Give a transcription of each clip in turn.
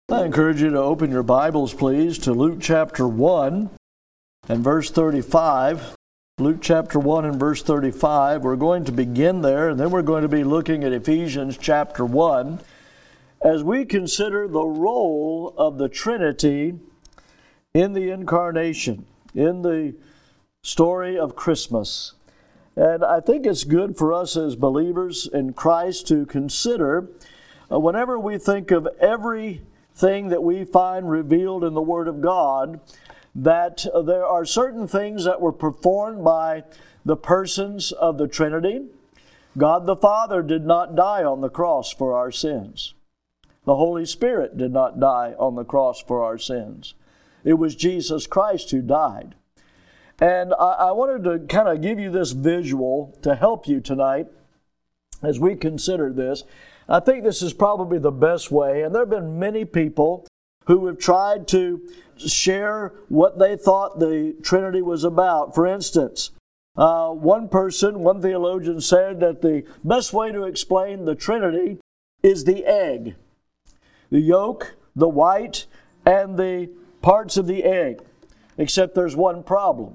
I encourage you to open your Bibles, please, to Luke chapter 1 and verse 35. Luke chapter 1 and verse 35. We're going to begin there, and then we're going to be looking at Ephesians chapter 1 as we consider the role of the Trinity in the incarnation, in the story of Christmas. And I think it's good for us as believers in Christ to consider, whenever we think of everything that we find revealed in the Word of God, that there are certain things that were performed by the persons of the Trinity. God the Father did not die on the cross for our sins. The Holy Spirit did not die on the cross for our sins. It was Jesus Christ who died. And I wanted to kind of give you this visual to help you tonight as we consider this. I think this is probably the best way, and there have been many people who have tried to share what they thought the Trinity was about. For instance, one theologian said that the best way to explain the Trinity is the egg. The yolk, the white, and the parts of the egg. Except there's one problem.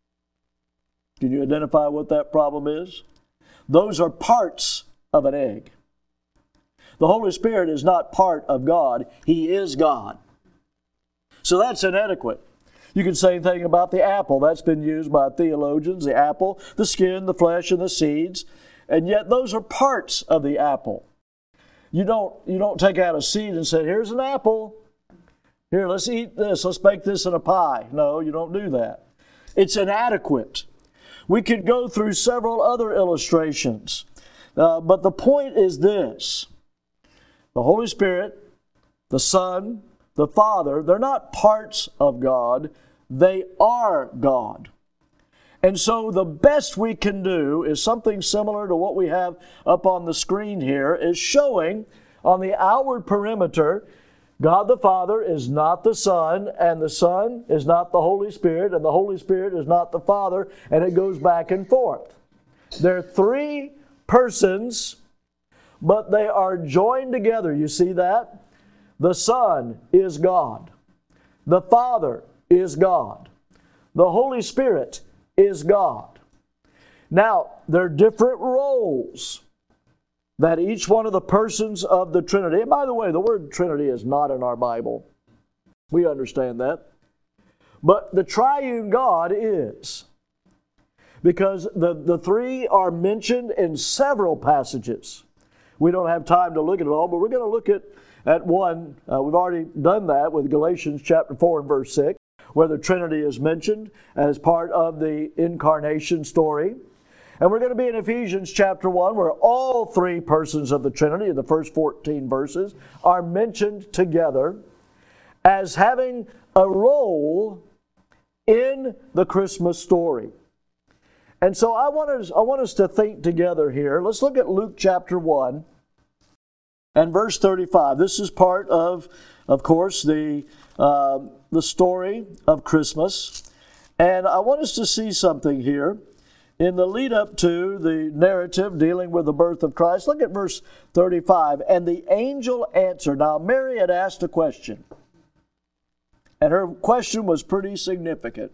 Can you identify what that problem is? Those are parts of an egg. The Holy Spirit is not part of God. He is God. So that's inadequate. You can say anything about the apple. That's been used by theologians. The apple, the skin, the flesh, and the seeds. And yet those are parts of the apple. You don't take out a seed and say, here's an apple. Here, let's eat this. Let's bake this in a pie. No, you don't do that. It's inadequate. We could go through several other illustrations. But the point is this. The Holy Spirit, the Son, the Father, they're not parts of God. They are God. And so the best we can do is something similar to what we have up on the screen here, is showing on the outward perimeter, God the Father is not the Son, and the Son is not the Holy Spirit, and the Holy Spirit is not the Father, and it goes back and forth. They're three persons, but they are joined together. You see that? The Son is God. The Father is God. The Holy Spirit is God. Now, there are different roles that each one of the persons of the Trinity, and by the way, the word Trinity is not in our Bible. We understand that. But the triune God is. Because the three are mentioned in several passages. We don't have time to look at it all, but we're going to look at one. We've already done that with Galatians chapter 4 and verse 6, where the Trinity is mentioned as part of the incarnation story. And we're going to be in Ephesians chapter 1, where all three persons of the Trinity, in the first 14 verses, are mentioned together as having a role in the Christmas story. And so I want us to think together here. Let's look at Luke chapter 1 and verse 35. This is part of course, the story of Christmas. And I want us to see something here in the lead up to the narrative dealing with the birth of Christ. Look at verse 35. And the angel answered. Now, Mary had asked a question. And her question was pretty significant.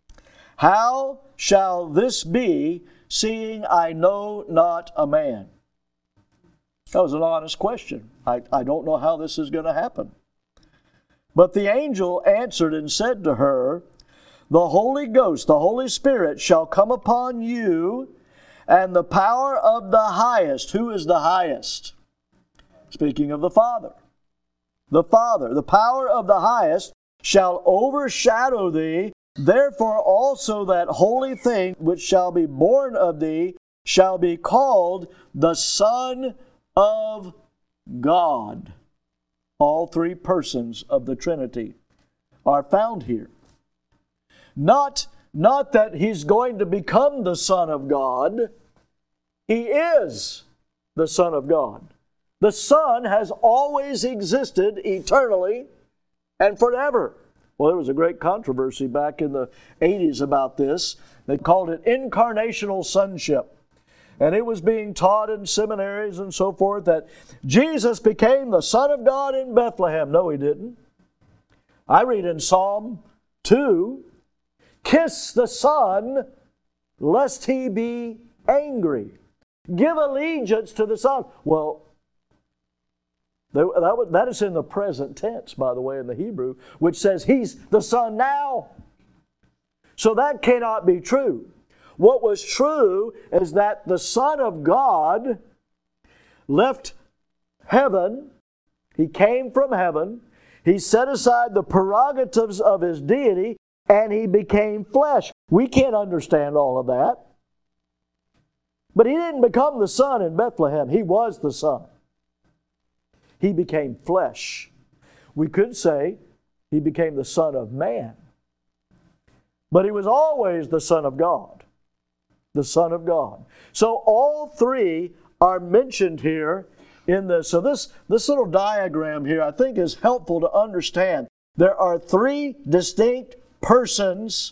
How shall this be, seeing I know not a man? That was an honest question. I don't know how this is going to happen. But the angel answered and said to her, the Holy Ghost, the Holy Spirit, shall come upon you, and the power of the highest. Who is the highest? Speaking of the Father. The Father, the power of the highest, shall overshadow thee. Therefore also that holy thing which shall be born of thee shall be called the Son of God. All three persons of the Trinity are found here. Not that he's going to become the Son of God. He is the Son of God. The Son has always existed eternally and forever. Well, there was a great controversy back in the 80s about this. They called it incarnational sonship. and it was being taught in seminaries and so forth that Jesus became the Son of God in Bethlehem. No, He didn't. I read in Psalm 2, kiss the Son, lest He be angry. Give allegiance to the Son. Well, that is in the present tense, by the way, in the Hebrew, which says He's the Son now. So that cannot be true. What was true is that the Son of God left heaven. He came from heaven. He set aside the prerogatives of His deity, and He became flesh. We can't understand all of that. But He didn't become the Son in Bethlehem. He was the Son. He became flesh. We could say He became the Son of man. But He was always the Son of God. The Son of God. So all three are mentioned here in this. So this little diagram here I think is helpful to understand. There are three distinct persons.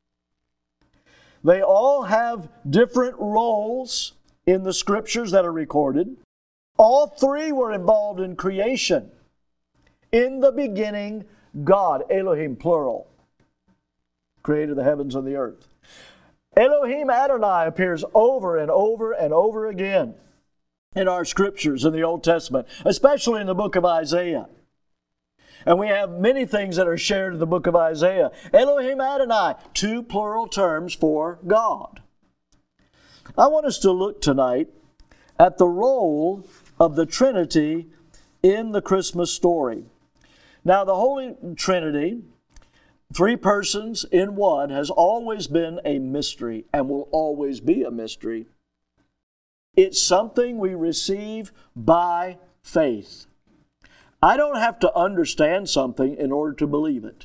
They all have different roles in the Scriptures that are recorded. All three were involved in creation. In the beginning, God, Elohim, plural, created the heavens and the earth. Elohim Adonai appears over and over and over again in our Scriptures in the Old Testament, especially in the book of Isaiah. And we have many things that are shared in the book of Isaiah. Elohim Adonai, two plural terms for God. I want us to look tonight at the role of the Trinity in the Christmas story. Now, the Holy Trinity, three persons in one, has always been a mystery and will always be a mystery. It's something we receive by faith. I don't have to understand something in order to believe it.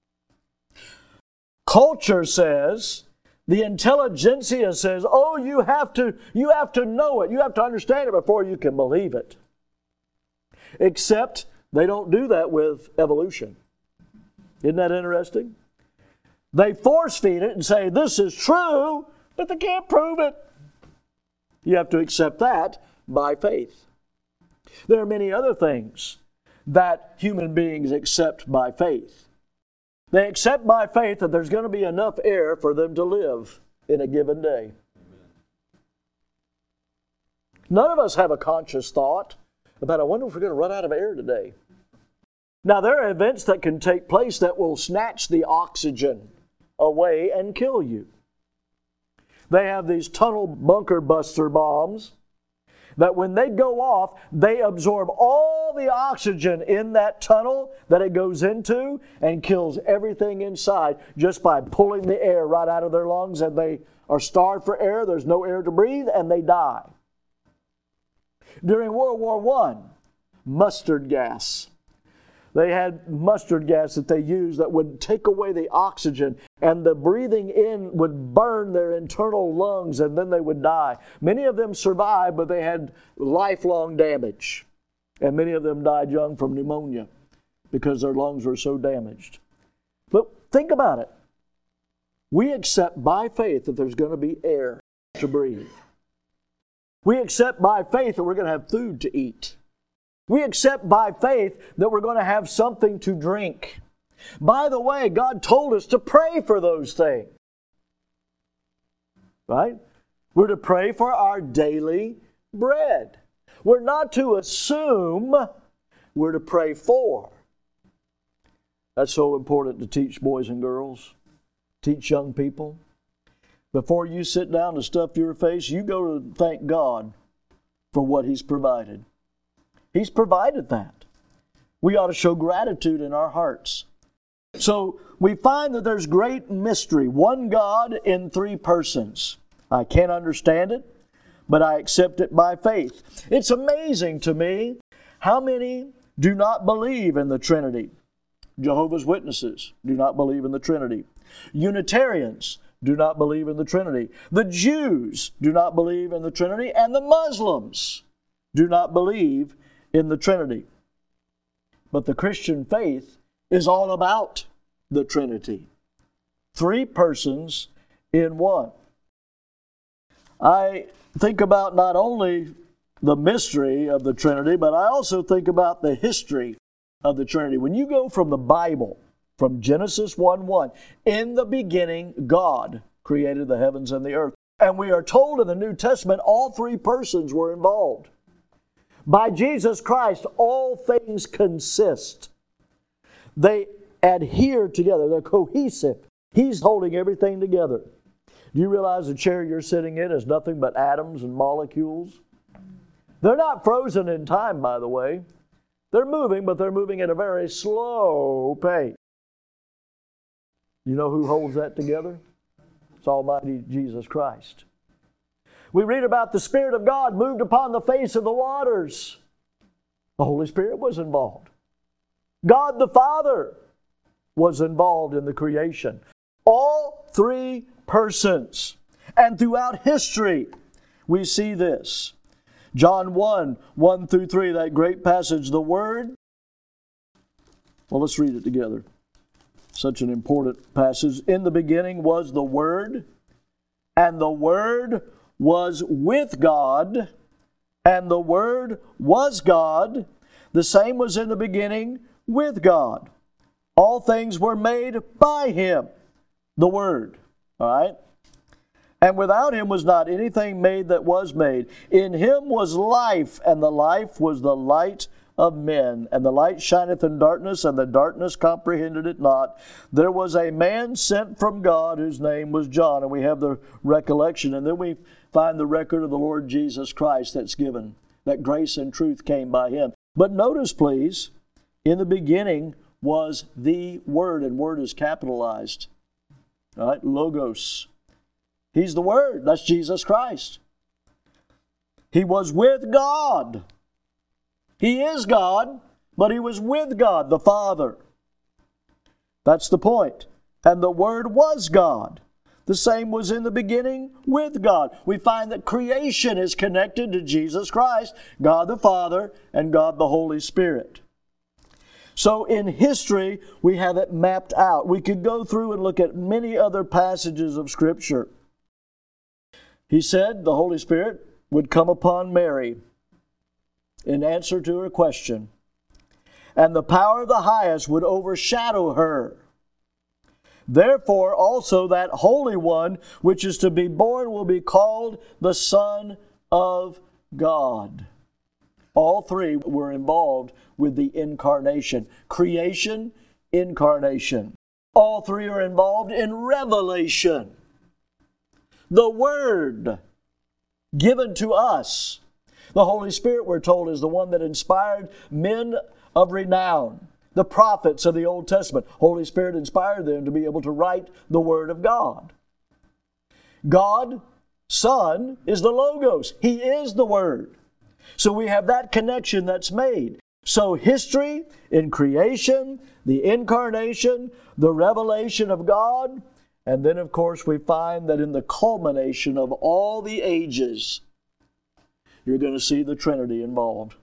Culture says, the intelligentsia says, oh, you have to know it. You have to understand it before you can believe it. Except they don't do that with evolution. Isn't that interesting? They force feed it and say, this is true, but they can't prove it. You have to accept that by faith. There are many other things that human beings accept by faith. They accept by faith that there's going to be enough air for them to live in a given day. None of us have a conscious thought about, I wonder if we're going to run out of air today. Now, there are events that can take place that will snatch the oxygen away and kill you. They have these tunnel bunker buster bombs that when they go off, they absorb all the oxygen in that tunnel that it goes into and kills everything inside just by pulling the air right out of their lungs, and they are starved for air. There's no air to breathe, and they die. During World War I, mustard gas. They had mustard gas that they used that would take away the oxygen, and the breathing in would burn their internal lungs, and then they would die. Many of them survived, but they had lifelong damage. And many of them died young from pneumonia because their lungs were so damaged. But think about it. We accept by faith that there's going to be air to breathe. We accept by faith that we're going to have food to eat. We accept by faith that we're going to have something to drink. By the way, God told us to pray for those things. Right? We're to pray for our daily bread. We're not to assume, we're to pray for. That's so important to teach boys and girls, teach young people. Before you sit down to stuff your face, you go to thank God for what He's provided. He's provided that. We ought to show gratitude in our hearts. So we find that there's great mystery. One God in three persons. I can't understand it, but I accept it by faith. It's amazing to me how many do not believe in the Trinity. Jehovah's Witnesses do not believe in the Trinity. Unitarians do not believe in the Trinity. The Jews do not believe in the Trinity, and the Muslims do not believe in the Trinity. But the Christian faith is all about the Trinity. Three persons in one. I think about not only the mystery of the Trinity, but I also think about the history of the Trinity. When you go from the Bible, from Genesis 1:1, in the beginning, God created the heavens and the earth. And we are told in the New Testament, all three persons were involved. By Jesus Christ, all things consist. They adhere together. They're cohesive. He's holding everything together. Do you realize the chair you're sitting in is nothing but atoms and molecules? They're not frozen in time, by the way. They're moving, but they're moving at a very slow pace. You know who holds that together? It's Almighty Jesus Christ. We read about the Spirit of God moved upon the face of the waters. The Holy Spirit was involved. God the Father was involved in the creation. All three persons. And throughout history, we see this. John 1 through 3, that great passage, the Word. Well, let's read it together. Such an important passage. In the beginning was the Word, and the Word was with God, and the Word was God. The same was in the beginning with God. All things were made by Him, the Word. All right? And without Him was not anything made that was made. In Him was life, and the life was the light of men. And the light shineth in darkness, and the darkness comprehended it not. There was a man sent from God whose name was John. And we have the recollection. And then we find the record of the Lord Jesus Christ that's given. That grace and truth came by Him. But notice, please, in the beginning was the Word. And Word is capitalized. All right? Logos. He's the Word. That's Jesus Christ. He was with God. He is God, but He was with God, the Father. That's the point. And the Word was God. The same was in the beginning with God. We find that creation is connected to Jesus Christ, God the Father, and God the Holy Spirit. So in history, we have it mapped out. We could go through and look at many other passages of Scripture. He said the Holy Spirit would come upon Mary in answer to her question, and the power of the highest would overshadow her. Therefore also that Holy One which is to be born will be called the Son of God. All three were involved with the incarnation. Creation, incarnation. All three are involved in revelation. The Word given to us. The Holy Spirit, we're told, is the one that inspired men of renown. The prophets of the Old Testament. Holy Spirit inspired them to be able to write the Word of God. God, Son, is the Logos. He is the Word. So we have that connection that's made. So history in creation, the incarnation, the revelation of God, and then, of course, we find that in the culmination of all the ages, you're going to see the Trinity involved.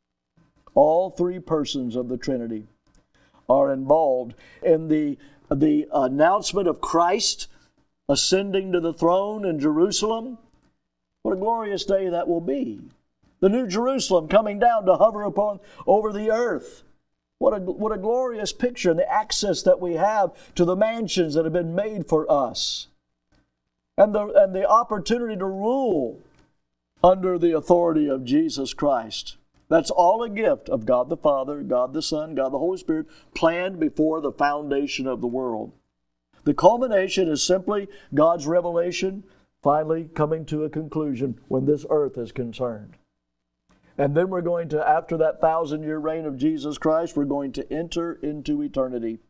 All three persons of the Trinity are involved in the announcement of Christ ascending to the throne in Jerusalem. What a glorious day that will be. The New Jerusalem coming down to hover over the earth. What a glorious picture, and the access that we have to the mansions that have been made for us. And the opportunity to rule under the authority of Jesus Christ. That's all a gift of God the Father, God the Son, God the Holy Spirit, planned before the foundation of the world. The culmination is simply God's revelation finally coming to a conclusion when this earth is concerned. And then we're going to, after that 1,000-year reign of Jesus Christ, we're going to enter into eternity.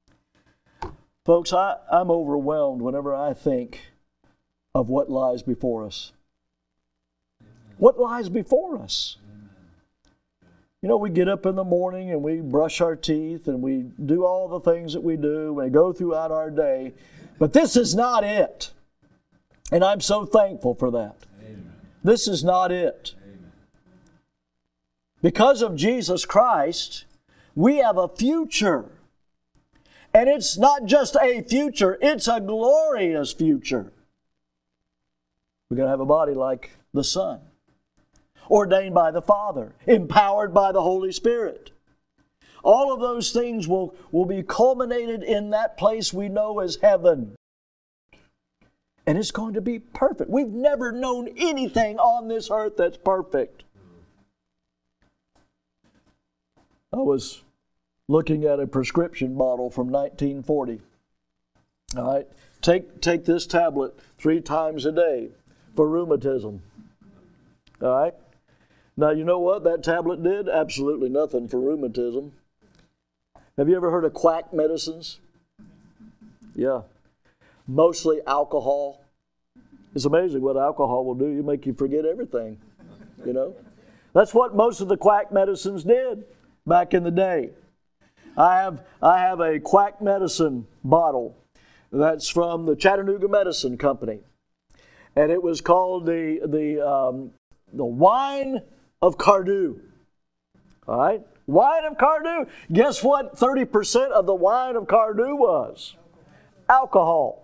Folks, I'm overwhelmed whenever I think of what lies before us. What lies before us? You know, we get up in the morning and we brush our teeth and we do all the things that we do. We go throughout our day. But this is not it. And I'm so thankful for that. Amen. This is not it. Because of Jesus Christ, we have a future. And it's not just a future, it's a glorious future. We're going to have a body like the Son, ordained by the Father, empowered by the Holy Spirit. All of those things will be culminated in that place we know as heaven. And it's going to be perfect. We've never known anything on this earth that's perfect. I was looking at a prescription bottle from 1940. All right, take this tablet 3 times a day for rheumatism. All right. Now, you know what that tablet did? Absolutely nothing for rheumatism. Have you ever heard of quack medicines? Yeah. Mostly alcohol. It's amazing what alcohol will do. You make you forget everything, you know. That's what most of the quack medicines did back in the day. I have a quack medicine bottle that's from the Chattanooga Medicine Company, and it was called the Wine of Cardhu. All right, Wine of Cardhu. Guess what? 30% of the Wine of Cardhu was alcohol.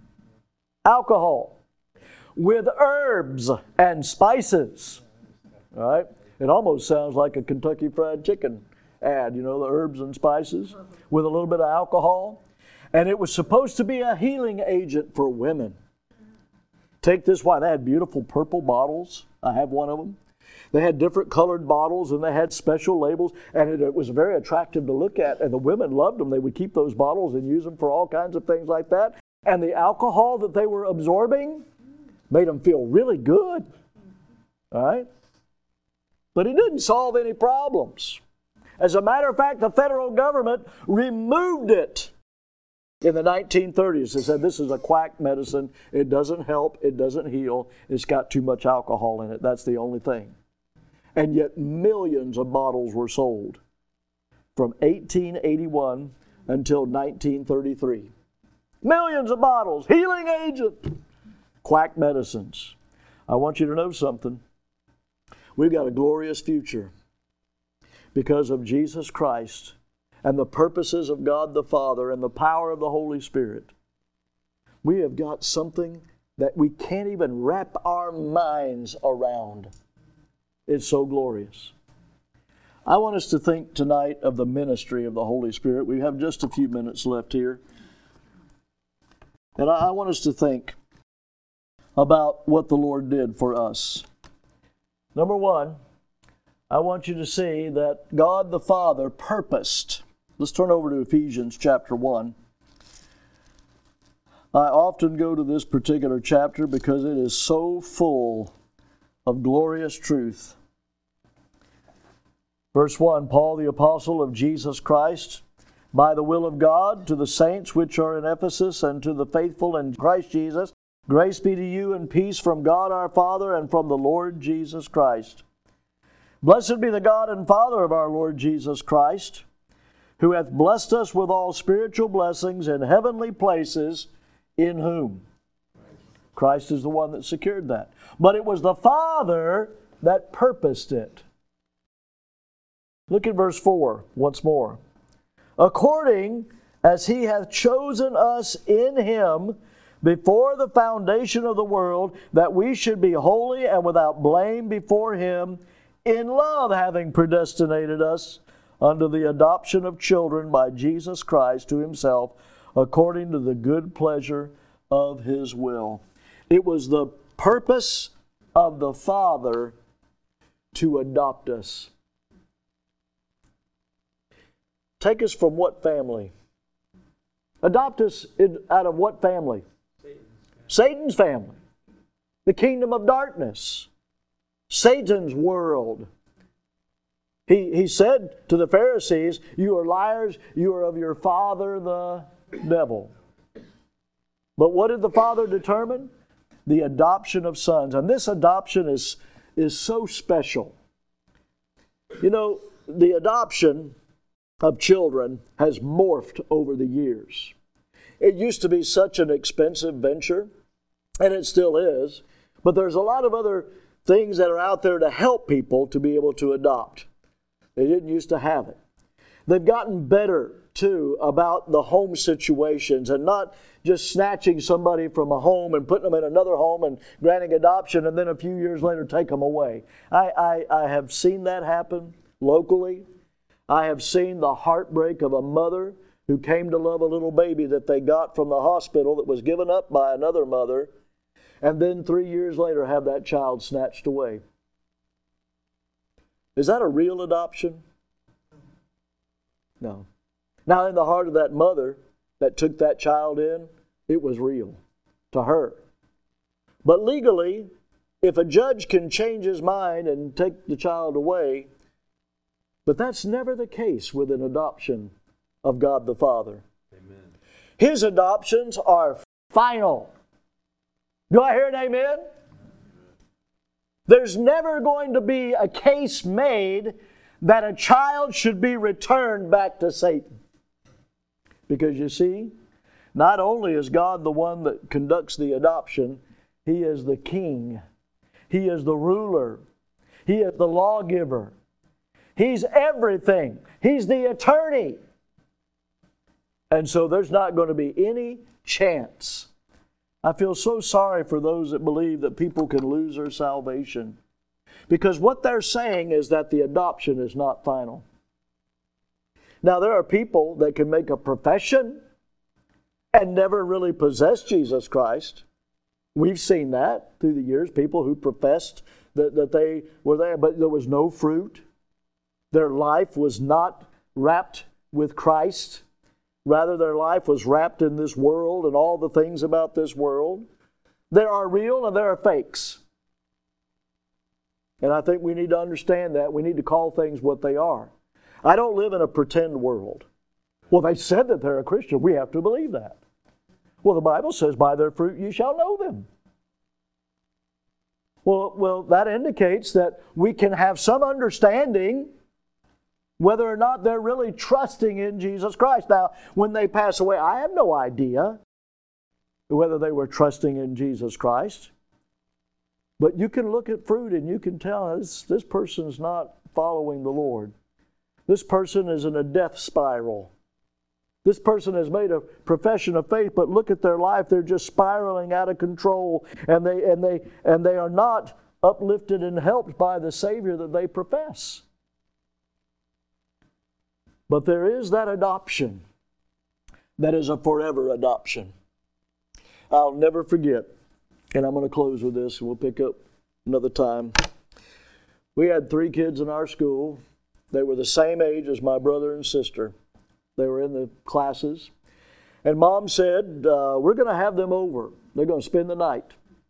Alcohol with herbs and spices. All right, it almost sounds like a Kentucky Fried Chicken ad. You know, the herbs and spices with a little bit of alcohol. And it was supposed to be a healing agent for women. Take this wine. They had beautiful purple bottles. I have one of them. They had different colored bottles, and they had special labels, and it was very attractive to look at, and the women loved them. They would keep those bottles and use them for all kinds of things like that. And the alcohol that they were absorbing made them feel really good. All right? But it didn't solve any problems. As a matter of fact, the federal government removed it in the 1930s. They said this is a quack medicine. It doesn't help. It doesn't heal. It's got too much alcohol in it. That's the only thing. And yet millions of bottles were sold from 1881 until 1933. Millions of bottles. Healing agent. Quack medicines. I want you to know something. We've got a glorious future because of Jesus Christ and the purposes of God the Father and the power of the Holy Spirit. We have got something that we can't even wrap our minds around. It's so glorious. I want us to think tonight of the ministry of the Holy Spirit. We have just a few minutes left here. And I want us to think about what the Lord did for us. Number one, I want you to see that God the Father purposed. Let's turn over to Ephesians chapter 1. I often go to this particular chapter because it is so full of glorious truth. Verse 1, Paul the apostle of Jesus Christ, by the will of God, to the saints which are in Ephesus and to the faithful in Christ Jesus, grace be to you and peace from God our Father and from the Lord Jesus Christ. Blessed be the God and Father of our Lord Jesus Christ, who hath blessed us with all spiritual blessings in heavenly places, in whom? Christ is the one that secured that. But it was the Father that purposed it. Look at verse 4 once more. According as He hath chosen us in Him before the foundation of the world, that we should be holy and without blame before Him, in love having predestinated us unto the adoption of children by Jesus Christ to Himself, according to the good pleasure of His will. It was the purpose of the Father to adopt us. Take us from what family? Adopt us out of what family? Satan's family. The kingdom of darkness. Satan's world. He said to the Pharisees, you are liars, you are of your father the devil. But what did the Father determine? The adoption of sons. And this adoption is so special. You know, the adoption of children has morphed over the years. It used to be such an expensive venture, and it still is, but there's a lot of other things that are out there to help people to be able to adopt. They didn't used to have it. They've gotten better, too, about the home situations and not just snatching somebody from a home and putting them in another home and granting adoption and then a few years later take them away. I have seen that happen locally. I have seen the heartbreak of a mother who came to love a little baby that they got from the hospital that was given up by another mother, and then 3 years later have that child snatched away. Is that a real adoption? No. Now, in the heart of that mother that took that child in, it was real to her. But legally, if a judge can change his mind and take the child away, but that's never the case with an adoption of God the Father. Amen. His adoptions are final. Do I hear an amen? There's never going to be a case made that a child should be returned back to Satan. Because you see, not only is God the one that conducts the adoption, He is the king. He is the ruler. He is the lawgiver. He's everything. He's the attorney. And so there's not going to be any chance. I feel so sorry for those that believe that people can lose their salvation. Because what they're saying is that the adoption is not final. Now, there are people that can make a profession and never really possess Jesus Christ. We've seen that through the years. People who professed that they were there, but there was no fruit. Their life was not wrapped with Christ. Rather, their life was wrapped in this world and all the things about this world. There are real and there are fakes. And I think we need to understand that. We need to call things what they are. I don't live in a pretend world. Well, they said that they're a Christian. We have to believe that. Well, the Bible says, by their fruit you shall know them. Well, that indicates that we can have some understanding whether or not they're really trusting in Jesus Christ. Now, when they pass away, I have no idea whether they were trusting in Jesus Christ. But you can look at fruit and you can tell this person's not following the Lord. This person is in a death spiral. This person has made a profession of faith, but look at their life. They're just spiraling out of control, and they are not uplifted and helped by the Savior that they profess. But there is that adoption that is a forever adoption. I'll never forget, and I'm going to close with this, and we'll pick up another time. We had 3 kids in our school. They were the same age as my brother and sister. They were in the classes. And Mom said, we're going to have them over. They're going to spend the night.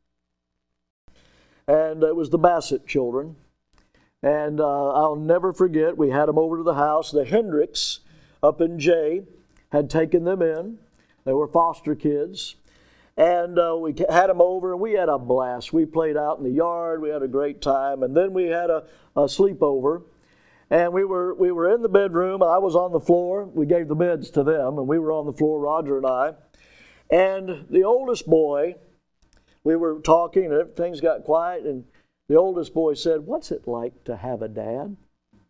And it was the Bassett children. And I'll never forget, we had them over to the house. The Hendricks up in Jay had taken them in. They were foster kids. And we had them over, and we had a blast. We played out in the yard. We had a great time. And then we had a sleepover. And we were in the bedroom. I was on the floor. We gave the beds to them, and we were on the floor, Roger and I. And the oldest boy, we were talking, and everything's got quiet, and the oldest boy said, "What's it like to have a dad?"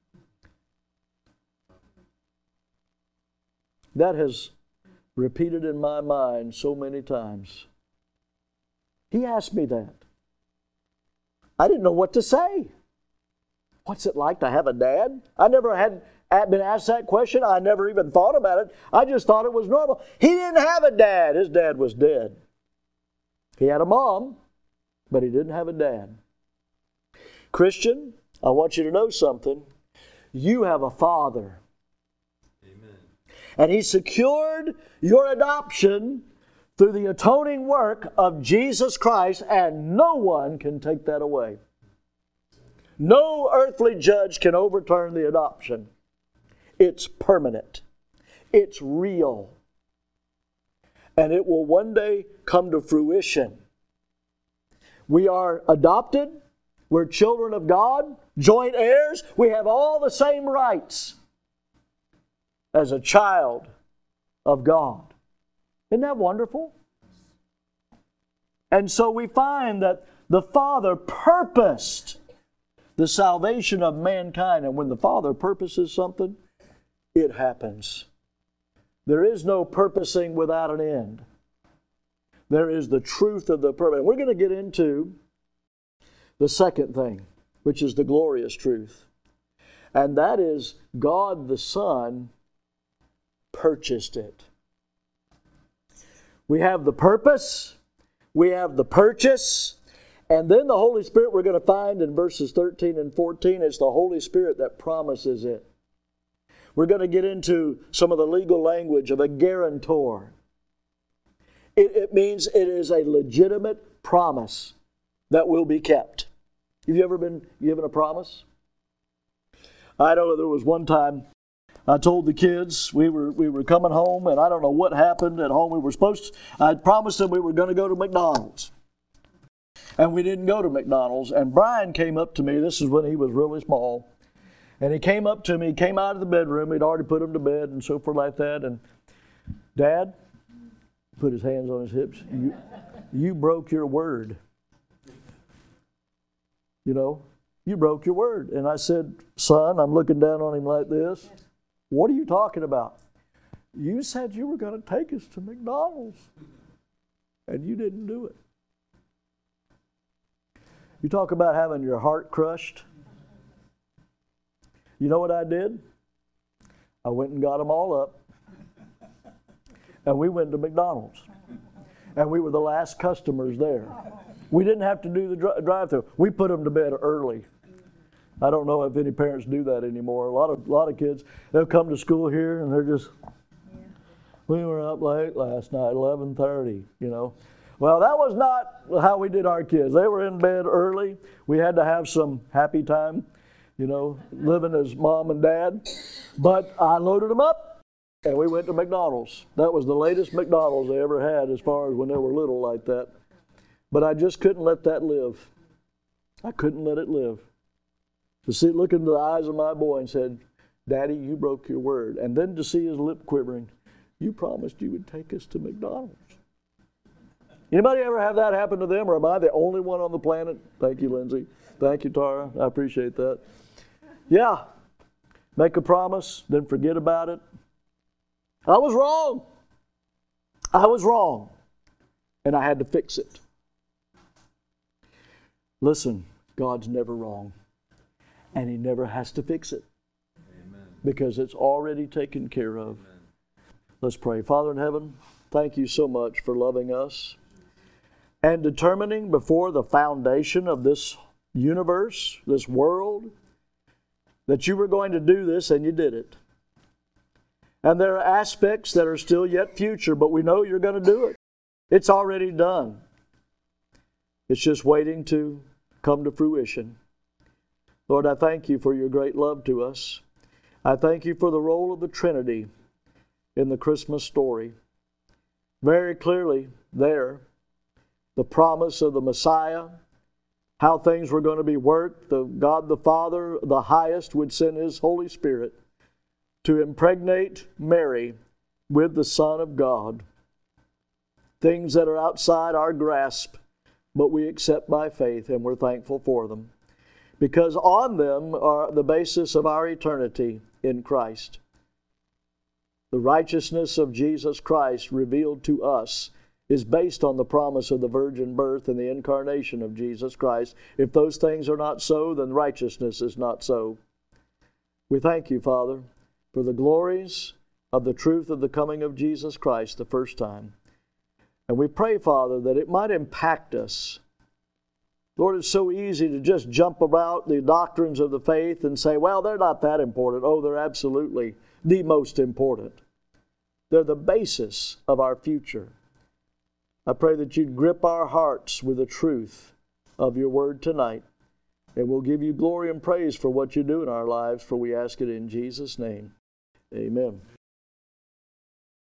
That has repeated in my mind so many times. He asked me that. I didn't know what to say. What's it like to have a dad? I never had been asked that question. I never even thought about it. I just thought it was normal. He didn't have a dad. His dad was dead. He had a mom, but he didn't have a dad. Christian, I want you to know something. You have a Father. Amen. And He secured your adoption through the atoning work of Jesus Christ, and no one can take that away. No earthly judge can overturn the adoption. It's permanent. It's real. And it will one day come to fruition. We are adopted. We're children of God, joint heirs. We have all the same rights as a child of God. Isn't that wonderful? And so we find that the Father purposed the salvation of mankind. And when the Father purposes something, it happens. There is no purposing without an end. There is the truth of the purpose. We're going to get into the second thing, which is the glorious truth. And that is God the Son purchased it. We have the purpose, we have the purchase, and then the Holy Spirit we're going to find in verses 13 and 14. It's the Holy Spirit that promises it. We're going to get into some of the legal language of a guarantor. It means it is a legitimate promise that will be kept. Have you ever been given a promise? I know there was one time I told the kids we were coming home, and I don't know what happened at home. I promised them we were going to go to McDonald's. And we didn't go to McDonald's. And Brian came up to me. This is when he was really small. And he came up to me, came out of the bedroom. We'd already put him to bed and so forth like that. And Dad, put his hands on his hips. You broke your word. You know, you broke your word. And I said, son, I'm looking down on him like this. What are you talking about? You said you were going to take us to McDonald's. And you didn't do it. You talk about having your heart crushed. You know what I did? I went and got them all up. And we went to McDonald's. And we were the last customers there. We didn't have to do the drive-thru. We put them to bed early. I don't know if any parents do that anymore. A lot of kids, they'll come to school here and they're just, we were up late last night, 11:30, you know. Well, that was not how we did our kids. They were in bed early. We had to have some happy time, you know, living as mom and dad. But I loaded them up and we went to McDonald's. That was the latest McDonald's they ever had as far as when they were little like that. But I just couldn't let that live. I couldn't let it live. To see, look into the eyes of my boy and said, Daddy, you broke your word. And then to see his lip quivering, you promised you would take us to McDonald's. Anybody ever have that happen to them, or am I the only one on the planet? Thank you, Lindsay. Thank you, Tara. I appreciate that. Yeah. Make a promise, then forget about it. I was wrong. I was wrong. And I had to fix it. Listen, God's never wrong. And He never has to fix it. Amen. Because it's already taken care of. Amen. Let's pray. Father in heaven, thank you so much for loving us and determining before the foundation of this universe, this world, that you were going to do this, and you did it. And there are aspects that are still yet future, but we know you're going to do it. It's already done. It's just waiting to come to fruition. Lord, I thank you for your great love to us. I thank you for the role of the Trinity in the Christmas story. Very clearly there, the promise of the Messiah, how things were going to be worked. God the Father, the highest, would send His Holy Spirit to impregnate Mary with the Son of God. Things that are outside our grasp, but we accept by faith, and we're thankful for them. Because on them are the basis of our eternity in Christ. The righteousness of Jesus Christ revealed to us is based on the promise of the virgin birth and the incarnation of Jesus Christ. If those things are not so, then righteousness is not so. We thank you, Father, for the glories of the truth of the coming of Jesus Christ the first time. And we pray, Father, that it might impact us. Lord, it's so easy to just jump about the doctrines of the faith and say, well, they're not that important. Oh, they're absolutely the most important. They're the basis of our future. I pray that you'd grip our hearts with the truth of your word tonight. And we'll give you glory and praise for what you do in our lives, for we ask it in Jesus' name. Amen.